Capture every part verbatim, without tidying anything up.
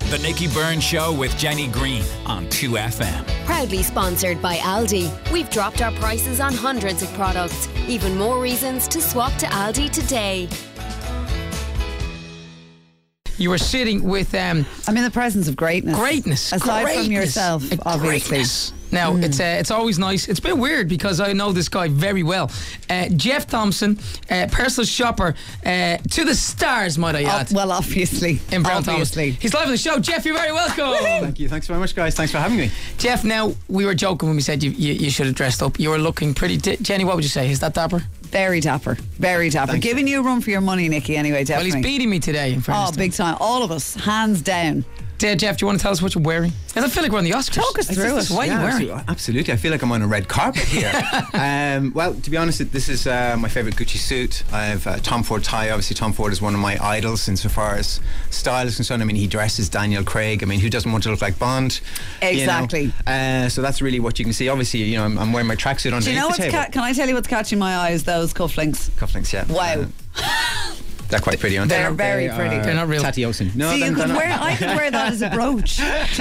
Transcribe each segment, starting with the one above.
The Nicky Byrne Show with Jenny Green on two F M. Proudly sponsored by Aldi. We've dropped our prices on hundreds of products. Even more reasons to swap to Aldi today. You were sitting with um, I'm in the presence of greatness. Greatness. Aside greatness, from yourself, obviously. Greatness. Now, mm. it's uh, it's always nice. It's a bit weird because I know this guy very well. Uh, Jeff Thompson, uh, personal shopper uh, to the stars, might I add. Oh, well, obviously. In Brown obviously. Thomas. He's live on the show. Jeff, you're very welcome. Thank you. Thanks very much, guys. Thanks for having me. Jeff, now, we were joking when we said you, you, you should have dressed up. You were looking pretty... Di- Jenny, what would you say? Is that dapper? Very dapper. Very dapper. Thanks. Giving you a run for your money, Nicky, anyway, definitely. Well, he's beating me today. In oh, big time. All of us. Hands down. Uh, Jeff, do you want to tell us what you're wearing? I feel like we're on the Oscars. Talk us through it. What are yeah, you wearing? Absolutely. absolutely. I feel like I'm on a red carpet here. um, well, to be honest, this is uh, my favourite Gucci suit. I have a Tom Ford tie. Obviously, Tom Ford is one of my idols insofar as style is concerned. I mean, he dresses Daniel Craig. I mean, who doesn't want to look like Bond? Exactly. You know? uh, so that's really what you can see. Obviously, you know, I'm, I'm wearing my tracksuit underneath Do you know the what's table. ca- Can I tell you what's catching my eyes? Those cufflinks. Cufflinks, yeah. Wow. Uh, They're quite pretty, aren't they? They're very they pretty. Are They're not real. Tati Osen. No, See, they're, you they're could not. wear, I could wear that as a brooch.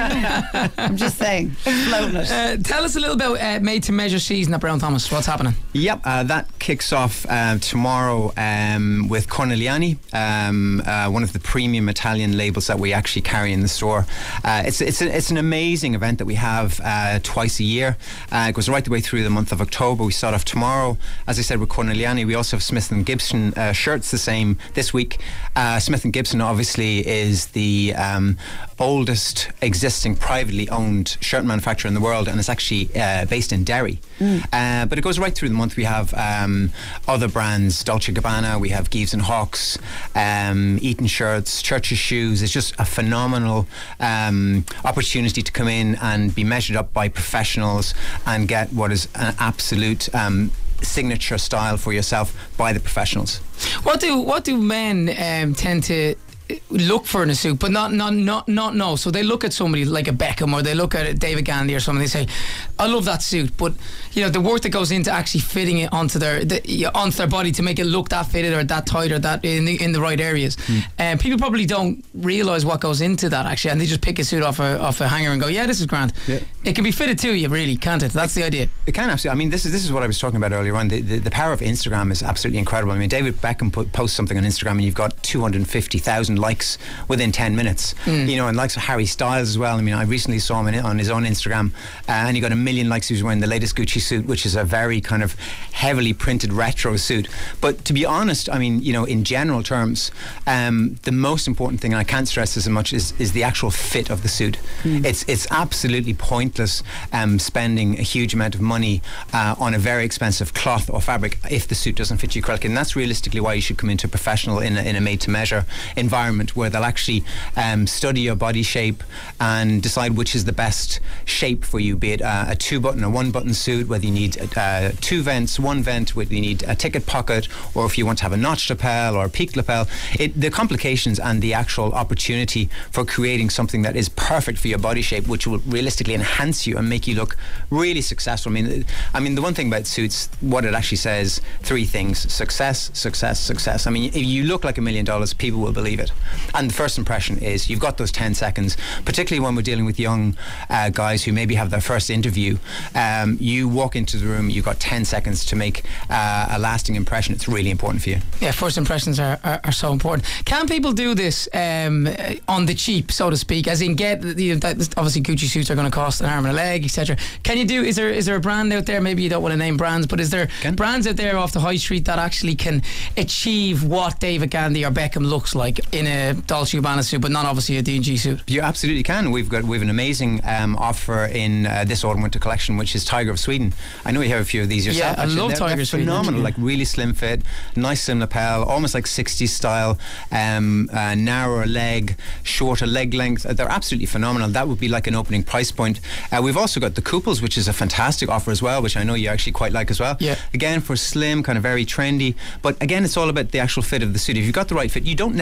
I'm just saying. Floating it. Uh, tell us a little about uh, Made to Measure season at Brown Thomas. What's happening? Yep, uh, that kicks off uh, tomorrow um, with Corneliani, um, uh, one of the premium Italian labels that we actually carry in the store. Uh, it's it's a, it's an amazing event that we have uh, twice a year. Uh, it goes right the way through the month of October. We start off tomorrow, as I said, with Corneliani. We also have Smith and Gibson uh, shirts the same this week. Uh, Smith and Gibson obviously is the um, oldest existing privately owned shirt manufacturer in the world, and it's actually uh, based in Derry. Mm. Uh, but it goes right through the month. We have um, other brands, Dolce and Gabbana, we have Gives and Hawks, um, Eton shirts, Church's shoes. It's just a phenomenal um, opportunity to come in and be measured up by professionals and get what is an absolute um, signature style for yourself by the professionals. What do what do men um, tend to look for in a suit, but not not not not know? So they look at somebody like a Beckham, or they look at a David Gandy or something. They say, "I love that suit," but you know the work that goes into actually fitting it onto their the, onto their body to make it look that fitted or that tight or that in the, in the right areas. And mm. um, people probably don't realise what goes into that actually, and they just pick a suit off a off a hanger and go, "Yeah, this is grand." Yeah. It can be fitted to you, really, can't it? That's the idea. It can absolutely. I mean, this is this is what I was talking about earlier on. The, the, the power of Instagram is absolutely incredible. I mean, David Beckham put, posts something on Instagram, and you've got two hundred fifty thousand likes within ten minutes. Mm. You know, and likes of Harry Styles as well. I mean, I recently saw him in, on his own Instagram, uh, and he got a million likes. He was wearing the latest Gucci suit, which is a very kind of heavily printed retro suit. But to be honest, I mean, you know, in general terms, um, the most important thing, and I can't stress this as much, is is the actual fit of the suit. Mm. It's it's absolutely pointless um, spending a huge amount of money uh, on a very expensive cloth or fabric if the suit doesn't fit you correctly. And that's realistically why you should come into a professional in a, in a made-to-measure environment where they'll actually um, study your body shape and decide which is the best shape for you, be it uh, a two-button or one-button suit, whether you need uh, two vents, one vent, whether you need a ticket pocket, or if you want to have a notched lapel or a peaked lapel. It, the complications and the actual opportunity for creating something that is perfect for your body shape, which will realistically enhance you and make you look really successful. I mean, I mean, the one thing about suits, what it actually says, three things: success, success, success. I mean, if you look like a million dollars, people will believe it. And the first impression is you've got those ten seconds, particularly when we're dealing with young uh, guys who maybe have their first interview. Um, you walk into the room, you've got ten seconds to make uh, a lasting impression. It's really important for you. Yeah, first impressions are, are, are so important. Can people do this um, on the cheap, so to speak, as in get, you know, that, obviously Gucci suits are going to cost an arm and a leg, et cetera. Can you do, is there is there a brand out there, maybe you don't want to name brands, but is there can. brands out there off the high street that actually can achieve what David Gandy or Beckham looks like in a Dolce and Gabbana suit, but not obviously a D and G suit? You absolutely can. We've got we've an amazing um, offer in uh, this autumn winter collection, which is Tiger of Sweden. I know you have a few of these yourself. Yeah, I actually. love they're, Tiger they're Sweden. Phenomenal, Yeah. like really slim fit, nice slim lapel, almost like sixties style, um, uh, narrower leg, shorter leg length. Uh, they're absolutely phenomenal. That would be like an opening price point. Uh, we've also got the Couples, which is a fantastic offer as well, which I know you actually quite like as well. Yeah. Again, for slim, kind of very trendy, but again, it's all about the actual fit of the suit. If you've got the right fit, you don't necessarily have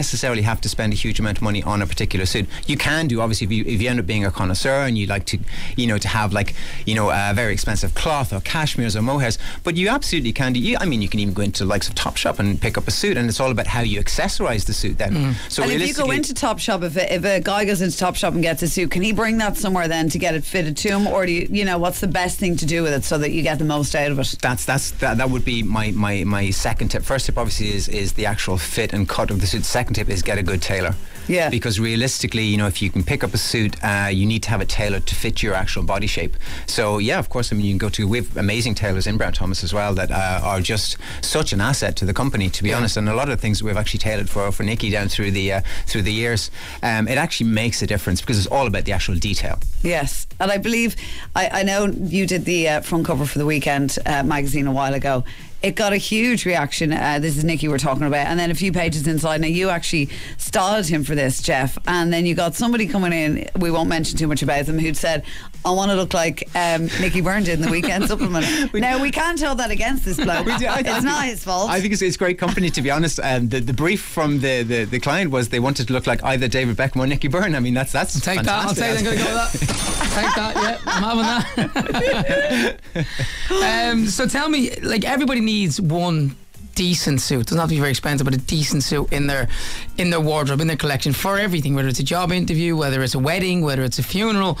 have to spend a huge amount of money on a particular suit. You can do, obviously, if you, if you end up being a connoisseur and you like to, you know, to have like, you know, a very expensive cloth or cashmeres or mohairs, but you absolutely can do. You, I mean, you can even go into the likes of Topshop and pick up a suit, and it's all about how you accessorize the suit then. Mm. So and if you go into Topshop, if a, if a guy goes into Topshop and gets a suit, can he bring that somewhere then to get it fitted to him, or do you, you know, what's the best thing to do with it so that you get the most out of it? That's that's that, that would be my, my, my second tip. First tip obviously is is the actual fit and cut of the suit. Second tip is get a good tailor. Yeah. Because realistically, you know, if you can pick up a suit, uh, you need to have it tailored to fit your actual body shape. So yeah, of course, I mean, you can go to, we have amazing tailors in Brown Thomas as well that uh, are just such an asset to the company, to be yeah. honest. And a lot of the things we've actually tailored for for Nikki down through the uh, through the years, um, it actually makes a difference because it's all about the actual detail. Yes, and I believe I, I know you did the uh, front cover for the Weekend uh, magazine a while ago. It got a huge reaction. Uh, this is Nicky we're talking about. And then a few pages inside. Now, you actually styled him for this, Jeff. And then you got somebody coming in, we won't mention too much about them, who'd said, I want to look like um, Nicky Byrne did in the Weekend supplement. Now, we can't hold that against this bloke. We do, I, it's I not think, his fault. I think it's, it's great company, to be honest. Um, the, the brief from the, the, the client was they wanted to look like either David Beckham or Nicky Byrne. I mean, that's that's Take fantastic. that. I'll take that. I'm going to go with that. Take that, yeah. I'm having that. um, so tell me, like, everybody needs one decent suit. Doesn't have to be very expensive, but a decent suit in their in their wardrobe, in their collection, for everything, whether it's a job interview, whether it's a wedding, whether it's a funeral.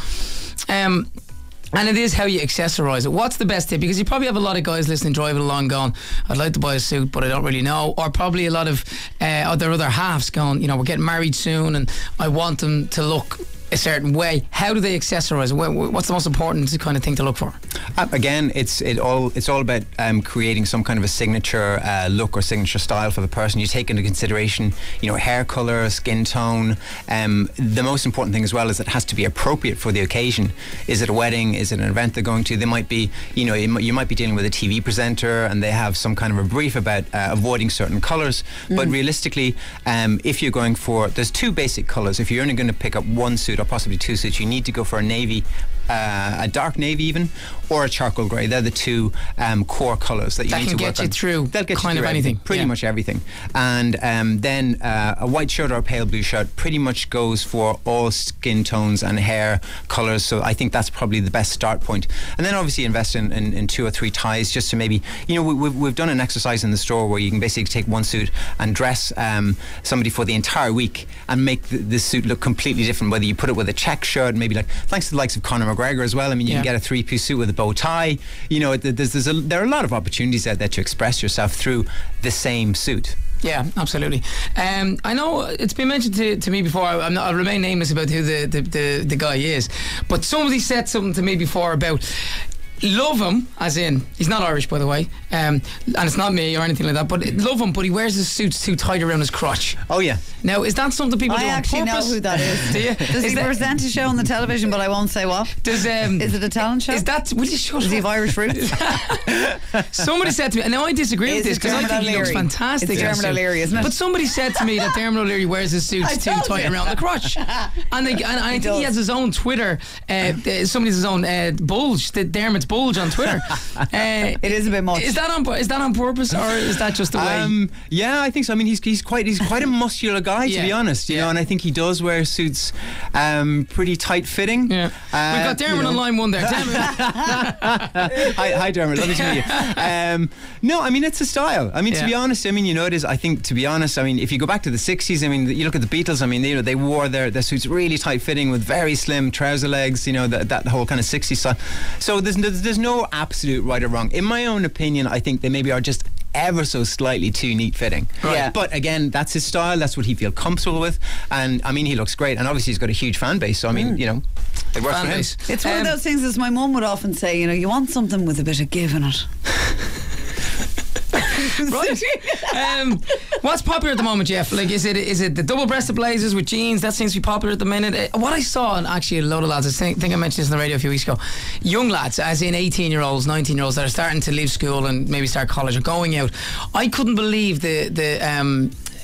Um, and it is how you accessorise it. What's the best tip? Because you probably have a lot of guys listening, driving along going, I'd like to buy a suit, but I don't really know. Or probably a lot of uh, their other halves going, you know, we're getting married soon and I want them to look a certain way. How do they accessorise it? What's the most important kind of thing to look for? Uh, again, it's it all it's all about um, creating some kind of a signature uh, look or signature style for the person. You take into consideration, you know, hair colour, skin tone. Um, the most important thing as well is it has to be appropriate for the occasion. Is it a wedding? Is it an event they're going to? They might be, you know, you might, you might be dealing with a T V presenter and they have some kind of a brief about uh, avoiding certain colours. Mm. But realistically, um, if you're going for, there's two basic colours. If you're only going to pick up one suit or possibly two suits, you need to go for a navy, uh, a dark navy even, or a charcoal grey. They're the two um, core colours that you that need to work on. That can get you through They'll get kind you through of anything. Pretty yeah. much everything. And um, then uh, a white shirt or a pale blue shirt pretty much goes for all skin tones and hair colours. So I think that's probably the best start point. And then obviously invest in, in, in two or three ties just to maybe, you know, we, we've, we've done an exercise in the store where you can basically take one suit and dress um, somebody for the entire week and make the, the suit look completely different, whether you put it with a check shirt, maybe like thanks to the likes of Conor McGregor as well. I mean, you yeah. can get a three-piece suit with a bow tie. You know, there's, there's a, there are a lot of opportunities out there to express yourself through the same suit. Yeah, absolutely. Um, I know it's been mentioned to, to me before. I'm not, I'll remain nameless about who the, the, the, the guy is, but somebody said something to me before about love him, as in he's not Irish, by the way, um, and it's not me or anything like that, but love him, but he wears his suits too tight around his crotch. Oh yeah. Now, is that something people I do on actually purpose? know who that is. Do you? Does is he that, present a show on the television, but I won't say what? Does um, is it a talent show? Is that? Will you shut Does he up? have Irish roots? Somebody said to me, and now I disagree Is with this it because I Dermot think he looks O'Leary? fantastic. It's in a Dermot suit. O'Leary, isn't it? But somebody said to me that Dermot O'Leary wears his suits I too told tight you. around the crotch, and, they, and I think does. he has his own Twitter. Uh, somebody's his own uh, bulge, the Dermot's bulge on Twitter. Uh, it is a bit much. Is that on? Is that on purpose, or is that just the way? Um, yeah, I think so. I mean, he's he's quite he's quite a muscular guy, to Yeah. be honest. You Yeah. know, and I think he does wear suits, um, pretty tight fitting. Yeah. Uh, We've got Dermot you know. on line one there. Dermot. hi, hi, Dermot. Lovely to meet you. Um, no, I mean, it's a style. I mean, Yeah. to be honest, I mean, you know, it is. I think, to be honest, I mean, if you go back to the sixties, I mean, you look at the Beatles. I mean, they, you know, they wore their, their suits really tight fitting with very slim trouser legs. You know, that that whole kind of sixties style. So there's there's, there's no absolute right or wrong. In my own opinion, I think they maybe are just ever so slightly too neat fitting. Right. Yeah. But again, that's his style. That's what he feels comfortable with. And I mean, he looks great. And obviously, he's got a huge fan base. So I mean, you know, it works Fan for him. base. It's one Um, of those things, as my mum would often say, you know, you want something with a bit of give in it. Right. Um, what's popular at the moment, Jeff? Like, is it is it the double-breasted blazers with jeans? That seems to be popular at the minute. Uh, what I saw, and actually a load of lads, I think, think I mentioned this on the radio a few weeks ago, young lads, as in eighteen-year-olds, nineteen-year-olds that are starting to leave school and maybe start college or going out. I couldn't believe the the um,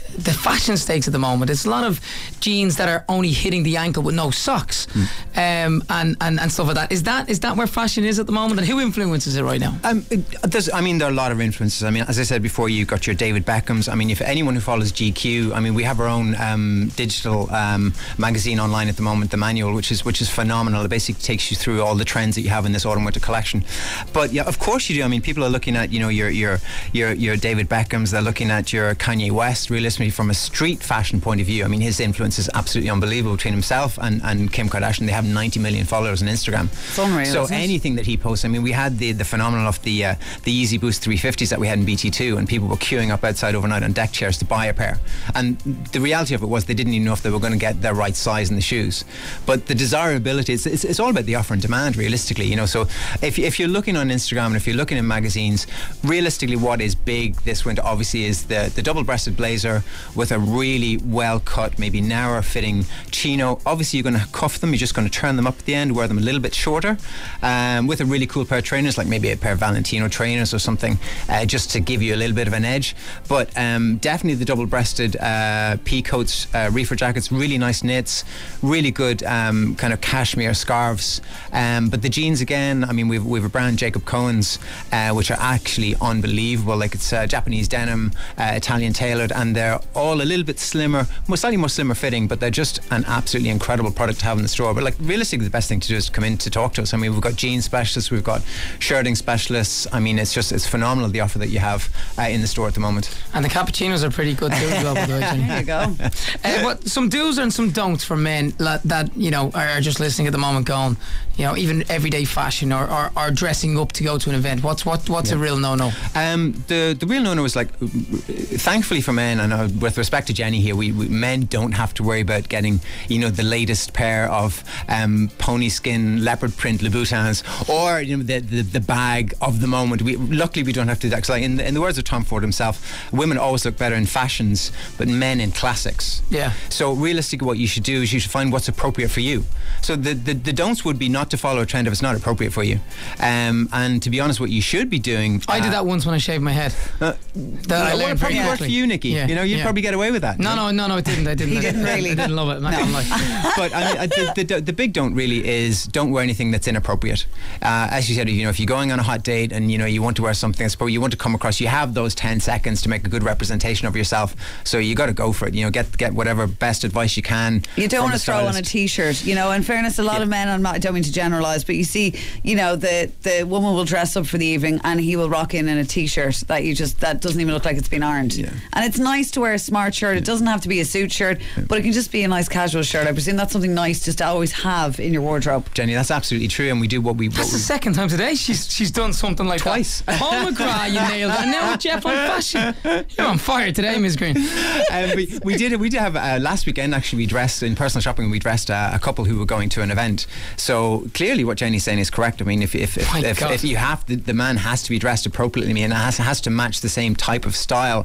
the fashion stakes at the moment. It's a lot of jeans that are only hitting the ankle with no socks, mm. um, and, and and stuff like that. Is that is that where fashion is at the moment, and who influences it right now? Um, it, there's, I mean, there are a lot of influences. I mean, as I said before, you've got your David Beckhams. I mean, if anyone who follows G Q, I mean, we have our own um, digital um, magazine online at the moment, the Manual, which is which is phenomenal. It basically takes you through all the trends that you have in this autumn winter collection. But yeah, of course you do. I mean, people are looking at, you know, your your your your David Beckhams. They're looking at your Kanye West. Realistically, from a street fashion point of view, I mean, his influence is absolutely unbelievable. Between himself and, and Kim Kardashian, they have ninety million followers on Instagram. It's unreal. So anything that he posts, I mean, we had the the phenomenon of the uh, the Yeezy Boost three fifties that we had in B T two, and people were queuing up outside overnight on deck chairs to buy a pair. And the reality of it was they didn't even know if they were going to get their right size in the shoes. But the desirability, it's, it's, it's all about the offer and demand, realistically. You know, so if if you're looking on Instagram and if you're looking in magazines, realistically, what is big this winter obviously is the the double-breasted blazer with a really well-cut, maybe narrower-fitting chino. Obviously, you're going to cuff them. You're just going to turn them up at the end, wear them a little bit shorter, um, with a really cool pair of trainers, like maybe a pair of Valentino trainers or something, uh, just to give you a little bit of an edge. But um, definitely the double-breasted uh, pea coats, uh, reefer jackets, really nice knits, really good um, kind of cashmere scarves. Um, but the jeans again, I mean, we've we've a brand, Jacob Cohen's, uh, which are actually unbelievable. Like, it's uh, Japanese denim, uh, Italian tailored, and they're all a little bit slimmer, more slightly more slimmer fitting, but they're just an absolutely incredible product to have in the store. But like, realistically, the best thing to do is to come in to talk to us. I mean, we've got jean specialists, we've got shirting specialists. I mean, it's just it's phenomenal, the offer that you have uh, in the store at the moment. And the cappuccinos are pretty good too as well, by the way. There you go. Uh, what some do's and some don'ts for men la- that, you know, are just listening at the moment going, you know, even everyday fashion or, or, or dressing up to go to an event. What's what what's yeah. a real no-no? Um, the the real no-no is, like, thankfully for men, and uh, with respect to Jenny here, we, we men don't have to worry about getting, you know, the latest pair of um, pony skin leopard print Louboutins, or, you know, the, the the bag of the moment. We luckily we don't have to do that, because, like, in the, in the words of Tom Ford himself, women always look better in fashions, but men in classics. Yeah. So realistically, what you should do is you should find what's appropriate for you. So the the, the don'ts would be not to follow a trend if it's not appropriate for you. Um, and to be honest, what you should be doing. I uh, did that once when I shaved my head. Uh, that I well, learned it probably very worked quickly. for you, Nikki. Yeah, You know, you'd yeah. probably get away with that. No, no, no, no, it didn't. I didn't. He I didn't I really. didn't love it. I'm not gonna lie. But I mean, I- the, the, the big don't really is don't wear anything that's inappropriate. Uh, as you said, you know, if you're going on a hot date and, you know, you want to wear something that's probably, you want to come across, you have those ten seconds to make a good representation of yourself. So you got to go for it. You know, get get whatever best advice you can. You don't from want a to throw on a stylist. t-shirt, you know. In fairness, a lot Yeah. of men, I'm not, I don't mean to generalise, but you see, you know, the the woman will dress up for the evening and he will rock in in a t-shirt that you just that doesn't even look like it's been ironed. Yeah. And it's nice to wear a smart shirt. It doesn't have to be a suit shirt, but it can just be a nice casual shirt. I presume that's something nice just to always have in your wardrobe. Jenny, that's absolutely true, and we do what we. What That's the we second time today she's she's done something like Twice. that. Paul McGrath, you nailed it. And now with Jeff on fashion. You're on fire today, Miss Green. um, we, we did we did have uh, last weekend, actually, we dressed in personal shopping. We dressed uh, a couple who were going to an event. So clearly, what Jenny's saying is correct. I mean, if if if, My if, God. if you have the, the man has to be dressed appropriately, and has has to match the same type of style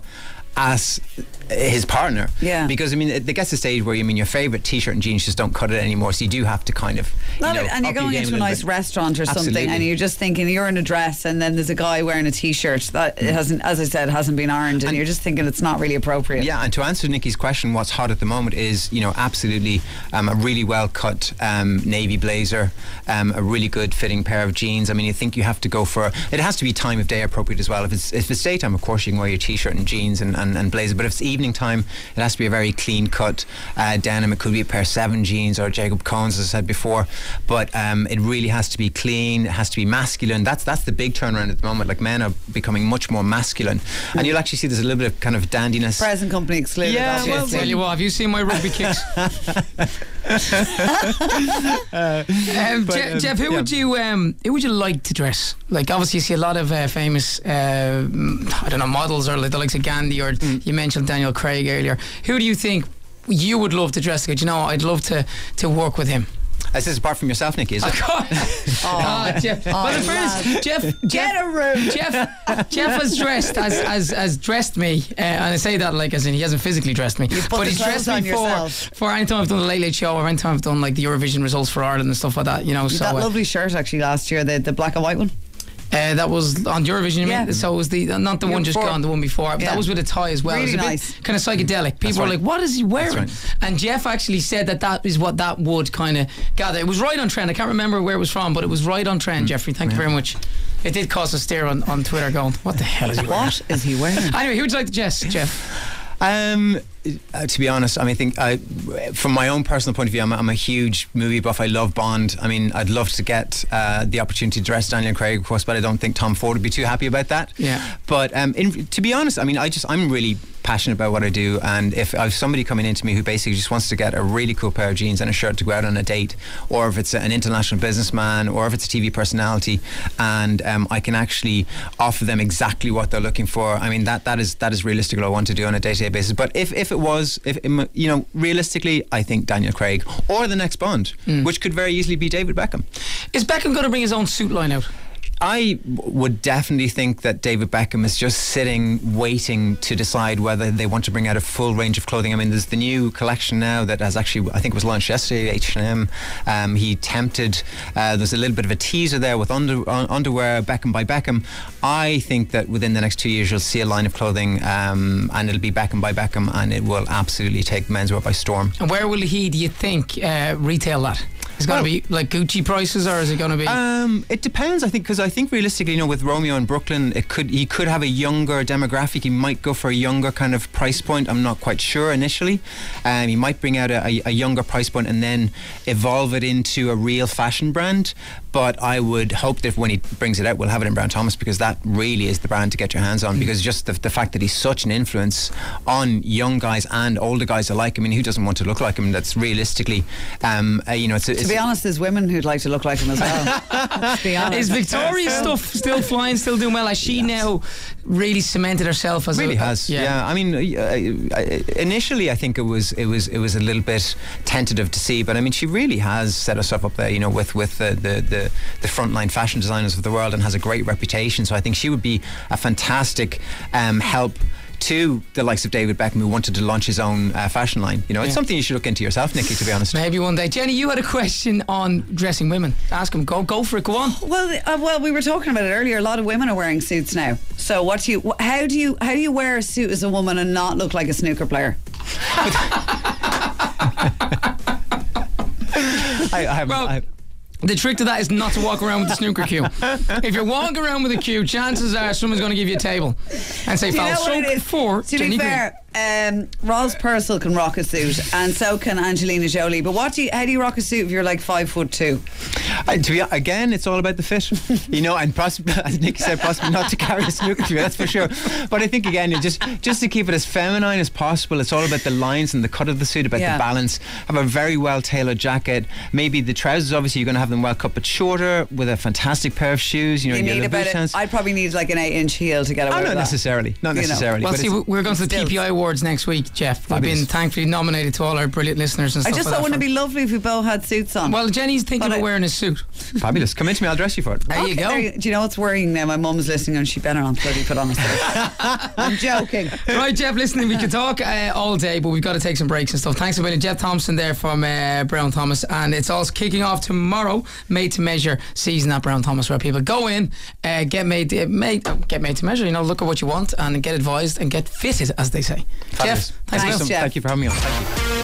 as his partner. Yeah. Because I mean, it gets to the stage where, I mean, your favourite t-shirt and jeans just don't cut it anymore. So you do have to kind of. You Love know, it. And you're up your going game into a little nice bit. restaurant or something, Absolutely. and you're just thinking you're in a dress, and then there's a guy wearing a t-shirt that it hasn't, as I said, hasn't been ironed, and, And- you're just thinking it's not really appropriate. Yeah, and to answer Nikki's question, what's hot at the moment is, you know, absolutely um, a really well cut um, navy blazer, um, a really good fitting pair of jeans. I mean, you think you have to go for, it has to be time of day appropriate as well. If it's if it's daytime, of course, you can wear your t-shirt and jeans and, and, and blazer, but if it's evening time, it has to be a very clean cut uh, denim. It could be a pair of seven jeans or Jacob Cohen's, as I said before, but um, it really has to be clean. It has to be masculine. That's that's the big turnaround at the moment. Like, men are becoming much more masculine, and you'll actually see there's a little bit of kind of dandiness. Present company excluded. Yeah, obviously. well, Tell you what, have you seen my rugby kicks? um, but, Je- um, Jeff, who yeah. would you um, who would you like to dress? Like, obviously, you see a lot of uh, famous, uh, I don't know, models, or like the likes of Gandhi, or Mm. you mentioned Daniel Craig earlier. Who do you think you would love to dress like? You know, I'd love to to work with him. This is apart from yourself, Nikki, is it? Ah, Jeff. Well, in fairness, Jeff, Get Jeff, a room. Jeff, Jeff has dressed as as as dressed me, uh, and I say that like as in he hasn't physically dressed me, put but the he's clothes dressed me on for yourself. for any time I've done the Late Late Show, or any time I've done like the Eurovision results for Ireland and stuff like that. You know, so that uh, lovely shirt actually last year, the, the black and white one. Uh, that was on Eurovision, you Yeah. mean? So it was the not the Year one just before. gone, the one before. Yeah. That was with a tie as well. Really it was a nice. bit kind of psychedelic. People were right. like, "What is he wearing?" right. And Jeff actually said that that is what that would kind of gather. It was right on trend. I can't remember where it was from, but it was right on trend. Jeffrey, thank you very much. It did cause a stare on, on Twitter, going, "What the hell is he wearing?" What is he wearing? Anyway, who would you like to guess, Jeff? Um, uh, to be honest, I mean, I think I, from my own personal point of view, I'm a, I'm a huge movie buff. I love Bond. I mean, I'd love to get uh, the opportunity to dress Daniel Craig, of course, but I don't think Tom Ford would be too happy about that. Yeah. But um, in, to be honest, I mean, I just I'm really passionate about what I do, and if I have somebody coming in to me who basically just wants to get a really cool pair of jeans and a shirt to go out on a date, or if it's an international businessman, or if it's a T V personality, and um, I can actually offer them exactly what they're looking for, I mean, that that is that is realistic what I want to do on a day-to-day basis. But if, if it was, if you know, realistically, I think Daniel Craig or the next Bond, mm. which could very easily be David Beckham. Is Beckham going to bring his own suit line out? I would definitely think that David Beckham is just sitting waiting to decide whether they want to bring out a full range of clothing. I mean, there's the new collection now that has actually, I think it was launched yesterday, H and M. Um, he tempted, uh, there's a little bit of a teaser there with under, uh, underwear, Beckham by Beckham. I think that within the next two years you'll see a line of clothing um, and it'll be Beckham by Beckham, and it will absolutely take menswear by storm. And where will he, do you think, uh, retail that? Is it going to Well, be like Gucci prices, or is it going to be? Um, it depends, I think, because I think realistically, you know, with Romeo in Brooklyn, it could he could have a younger demographic. He might go for a younger kind of price point. I'm not quite sure initially. Um, he might bring out a, a, a younger price point and then evolve it into a real fashion brand. But I would hope that when he brings it out, we'll have it in Brown Thomas, because that really is the brand to get your hands on. Because just the, the fact that he's such an influence on young guys and older guys alike. I mean, who doesn't want to look like him? That's realistically, um, uh, you know, it's, it's To be honest, there's women who'd like to look like him as well. To be honest. Is Victoria's stuff still flying, still doing well? Has she Yes. now really cemented herself as really a... has, yeah. yeah. I mean, uh, uh, initially, I think it was it was it was a little bit tentative to see, but I mean, she really has set herself up there, you know, with with the the, the, the frontline fashion designers of the world, and has a great reputation. So I think she would be a fantastic um, help to the likes of David Beckham, who wanted to launch his own uh, fashion line. You know, it's Yeah. something you should look into yourself, Nikki, to be honest. Maybe one day. Jenny, you had a question on dressing women. Ask him. Go, go for it. Go on. Well, uh, well, we were talking about it earlier. A lot of women are wearing suits now. So, what do you? wh- How do you? How do you wear a suit as a woman and not look like a snooker player? I, I, Well, I, the trick to that is not to walk around with the snooker cue. If you're walking around with a cue, chances are someone's going to give you a table and say, Do you foul know what stroke it is? for To Jenny be Green. fair, um, Ross Purcell can rock a suit, and so can Angelina Jolie. But what do you? How do you rock a suit if you're like five foot two? I, to be, again, it's all about the fit, you know, and possibly, as Nicky said, possibly not to carry a snooker cue, that's for sure. But I think, again, you just just to keep it as feminine as possible. It's all about the lines and the cut of the suit, about Yeah. the balance. Have a very well tailored jacket. Maybe the trousers, obviously, you're going to have them well cut, but shorter, with a fantastic pair of shoes. You know, You your need little about boot it. hands. I'd probably need like an eight-inch heel to get away Oh, with not that. necessarily, not You know. necessarily. Well, but see, it's- we're going to the Stills. T P I Awards next week, Jeff. We've Fabulous. been thankfully nominated to all our brilliant listeners and I stuff just like thought, that. wouldn't it for- be lovely if we both had suits on? Well, Jenny's thinking But of I- wearing a suit. fabulous. Come into me, I'll dress you for it. There you Okay, go. there you- do you know what's worrying now? My mum's listening and she better not bloody put on a suit. I'm joking. Right, Jeff, listening, we could talk uh, all day, but we've got to take some breaks and stuff. Thanks a million. Jeff Thompson there from uh, Brown Thomas, and it's all kicking off tomorrow, Made to Measure season at Brown Thomas, where people go in, uh, get made, uh, made, uh, get made to measure, you know, look at what you want and get advised and get fitted, as they say. Fabulous. Jeff, thanks, Thanks, a million. Jeff. Thank you for having me on. Thank you.